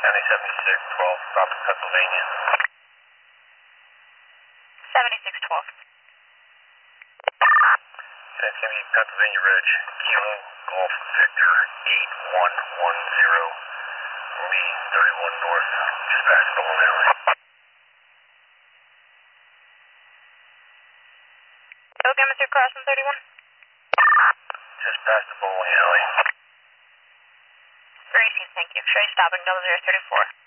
County 7612, stop in Pennsylvania. 7612. That's going to be Pennsylvania Ridge, Kilo Golf Victor 8110, Lee 31 North, just past Bowling Alley. Okay, Mr. Crossman 31. Just past the bowling alley. Very soon, thank you. Show you stopping 0034.